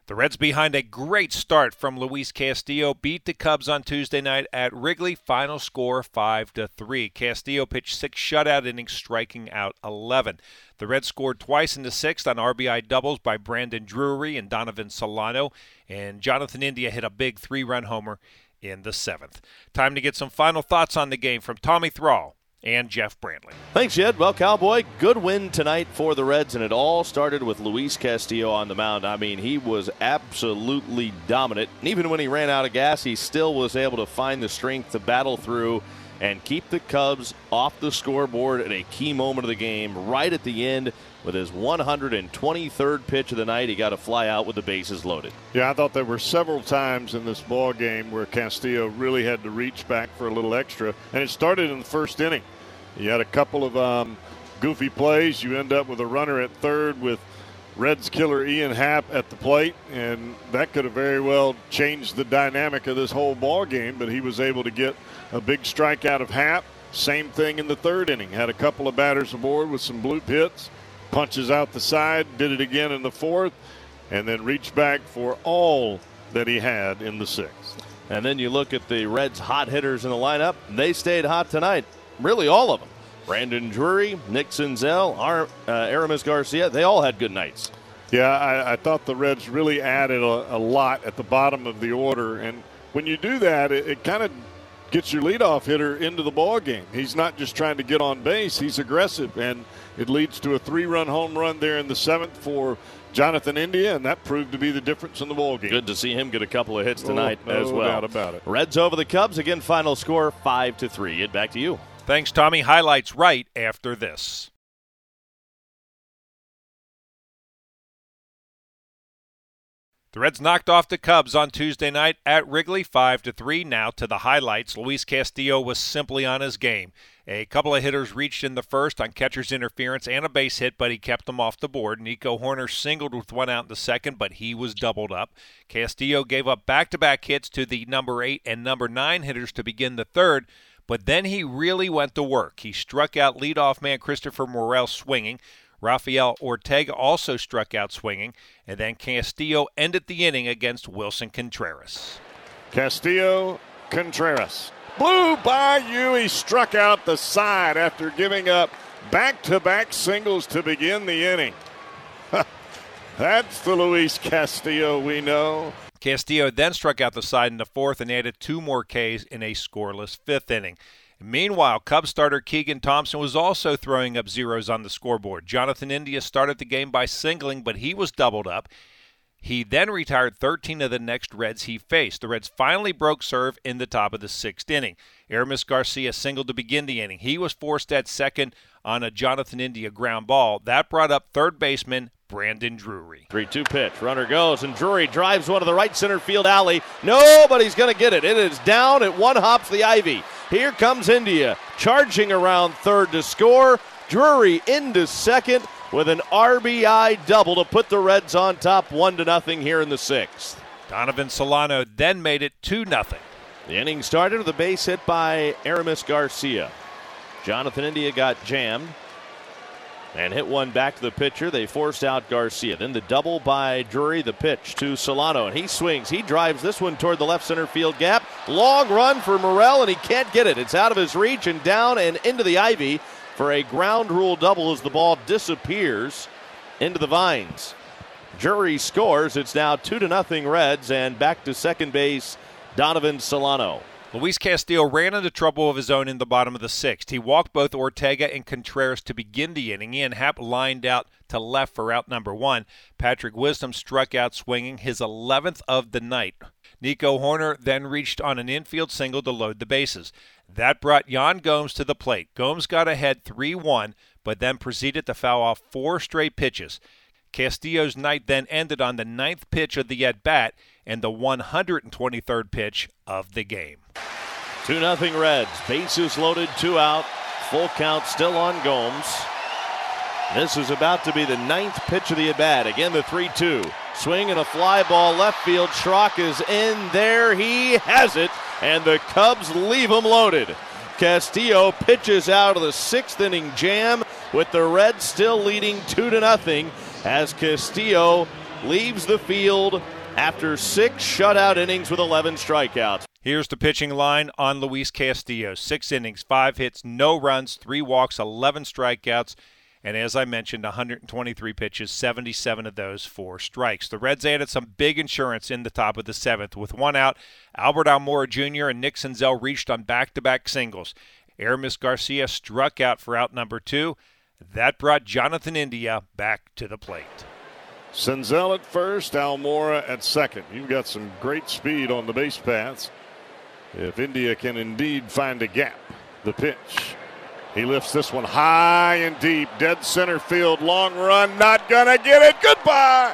The Reds, behind a great start from Luis Castillo, beat the Cubs on Tuesday night at Wrigley. Final score 5-3. Castillo pitched 6 shutout innings, striking out 11. The Reds scored twice in the 6th on RBI doubles by Brandon Drury and Donovan Solano, and Jonathan India hit a big 3-run homer in the 7th. Time to get some final thoughts on the game from Tommy Thrall and Jeff Brantley. Thanks, Jed. Well, Cowboy, good win tonight for the Reds, and it all started with Luis Castillo on the mound. I mean, he was absolutely dominant. And even when he ran out of gas, he still was able to find the strength to battle through and keep the Cubs off the scoreboard at a key moment of the game. Right at the end, with his 123rd pitch of the night, he got a fly out with the bases loaded. Yeah, I thought there were several times in this ball game where Castillo really had to reach back for a little extra, and it started in the first inning. You had a couple of goofy plays. You end up with a runner at third with Reds killer Ian Happ at the plate, and that could have very well changed the dynamic of this whole ball game, but he was able to get a big strikeout of Happ. Same thing in the third inning. Had a couple of batters aboard with some bloop hits, punches out the side, did it again in the 4th, and then reached back for all that he had in the 6th. And then you look at the Reds' hot hitters in the lineup. They stayed hot tonight. Really, all of them. Brandon Drury, Nick Senzel, Aramis Garcia, they all had good nights. Yeah, I thought the Reds really added a lot at the bottom of the order. And when you do that, it kind of gets your leadoff hitter into the ball game. He's not just trying to get on base. He's aggressive, and it leads to a 3-run home run there in the 7th for Jonathan India, and that proved to be the difference in the ball game. Good to see him get a couple of hits tonight as well. No doubt about it. Reds over the Cubs. Again, final score 5-3. Ed, back to you. Thanks, Tommy. Highlights right after this. The Reds knocked off the Cubs on Tuesday night at Wrigley, 5-3. Now to the highlights. Luis Castillo was simply on his game. A couple of hitters reached in the first on catcher's interference and a base hit, but he kept them off the board. Nico Hoerner singled with 1 out in the 2nd, but he was doubled up. Castillo gave up back-to-back hits to the number 8 and number 9 hitters to begin the 3rd, but then he really went to work. He struck out leadoff man Christopher Morel swinging. Rafael Ortega also struck out swinging, and then Castillo ended the inning against Wilson Contreras. Castillo Contreras blew by you. He struck out the side after giving up back-to-back singles to begin the inning. That's the Luis Castillo we know. Castillo then struck out the side in the 4th and added 2 more Ks in a scoreless 5th inning. Meanwhile, Cubs starter Keegan Thompson was also throwing up zeros on the scoreboard. Jonathan India started the game by singling, but he was doubled up. He then retired 13 of the next Reds he faced. The Reds finally broke serve in the top of the 6th inning. Aramis Garcia singled to begin the inning. He was forced at second on a Jonathan India ground ball. That brought up third baseman Brandon Drury. 3-2 pitch. Runner goes, and Drury drives one to the right center field alley. Nobody's going to get it. It is down. It one hops the ivy. Here comes India, charging around third to score. Drury into second with an RBI double to put the Reds on top 1-0 here in the 6th. Donovan Solano then made it 2-0. The inning started with a base hit by Aramis Garcia. Jonathan India got jammed and hit one back to the pitcher. They forced out Garcia. Then the double by Drury, the pitch to Solano, and he swings. He drives this one toward the left center field gap. Long run for Morel, and he can't get it. It's out of his reach and down and into the ivy for a ground rule double as the ball disappears into the vines. Drury scores. It's now 2-0 Reds, and back to second base, Donovan Solano. Luis Castillo ran into trouble of his own in the bottom of the 6th. He walked both Ortega and Contreras to begin the inning. Ian Happ lined out to left for out number 1. Patrick Wisdom struck out swinging, his 11th of the night. Nico Hoerner then reached on an infield single to load the bases. That brought Yan Gomes to the plate. Gomes got ahead 3-1, but then proceeded to foul off 4 straight pitches. Castillo's night then ended on the 9th pitch of the at-bat and the 123rd pitch of the game. 2-0 Reds. Bases loaded, 2 out. Full count still on Gomes. This is about to be the 9th pitch of the at-bat. Again, the 3-2. Swing and a fly ball left field. Schrock is in there. He has it, and the Cubs leave him loaded. Castillo pitches out of the 6th inning jam with the Reds still leading 2-0 as Castillo leaves the field after 6 shutout innings with 11 strikeouts. Here's the pitching line on Luis Castillo. 6 innings, 5 hits, no runs, 3 walks, 11 strikeouts, and as I mentioned, 123 pitches, 77 of those for strikes. The Reds added some big insurance in the top of the 7th. With 1 out, Albert Almora Jr. and Nick Senzel reached on back-to-back singles. Aramis Garcia struck out for out number 2. That brought Jonathan India back to the plate. Senzel at first, Almora at second. You've got some great speed on the base paths. If India can indeed find a gap. The pitch. He lifts this one high and deep. Dead center field. Long run. Not gonna get it. Goodbye.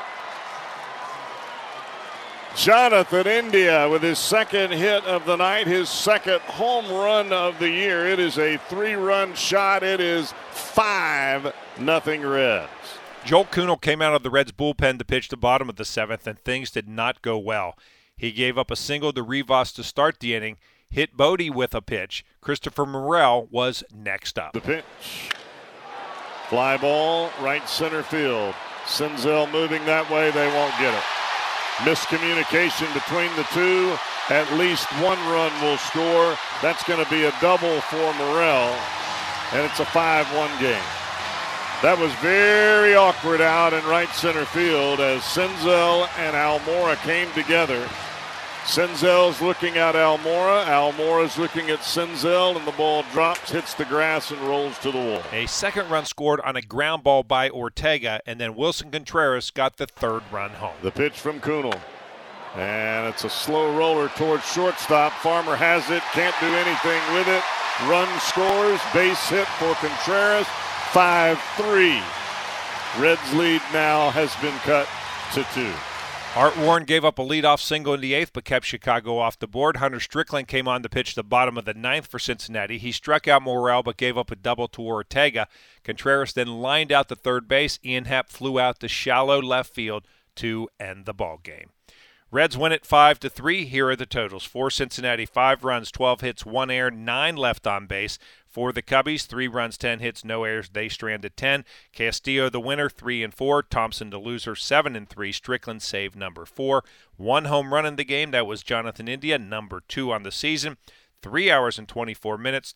Jonathan India with his second hit of the night. His second home run of the year. It is a 3-run shot. It is 5-0 Reds. Joel Kuhnel came out of the Reds bullpen to pitch the bottom of the 7th, and things did not go well. He gave up a single to Rivas to start the inning, hit Bodie with a pitch. Christopher Morel was next up. The pitch. Fly ball, right center field. Senzel moving that way. They won't get it. Miscommunication between the two. At least 1 run will score. That's going to be a double for Morel, and it's a 5-1 game. That was very awkward out in right center field as Senzel and Almora came together. Senzel's looking at Almora. Almora's looking at Senzel, and the ball drops, hits the grass, and rolls to the wall. A second run scored on a ground ball by Ortega, and then Wilson Contreras got the 3rd run home. The pitch from Kuhnel. And it's a slow roller towards shortstop. Farmer has it, can't do anything with it. Run scores, base hit for Contreras. 5-3. Reds lead now has been cut to 2. Art Warren gave up a leadoff single in the 8th but kept Chicago off the board. Hunter Strickland came on to pitch the bottom of the 9th for Cincinnati. He struck out Morel but gave up a double to Ortega. Contreras then lined out to third base. Ian Happ flew out to shallow left field to end the ball game. Reds win it 5-3. Here are the totals. For Cincinnati, 5 runs, 12 hits, 1 error, 9 left on base. For the Cubbies, 3 runs, 10 hits, no errors. They stranded 10. Castillo the winner, 3-4. Thompson the loser, 7-3. Strickland saved number 4. 1 home run in the game. That was Jonathan India, number 2 on the season. 3 hours and 24 minutes,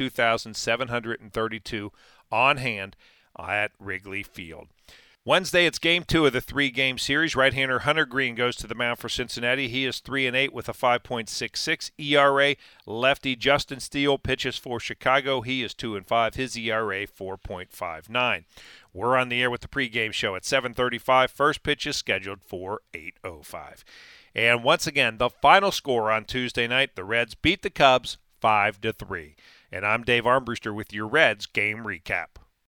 32,732 on hand at Wrigley Field. Wednesday, it's Game 2 of the 3-game series. Right-hander Hunter Green goes to the mound for Cincinnati. He is 3-8 with a 5.66 ERA. Lefty Justin Steele pitches for Chicago. He is 2-5. His ERA 4.59. We're on the air with the pregame show at 7:35. First pitch is scheduled for 8:05. And once again, the final score on Tuesday night, the Reds beat the Cubs 5-3. And I'm Dave Armbruster with your Reds game recap.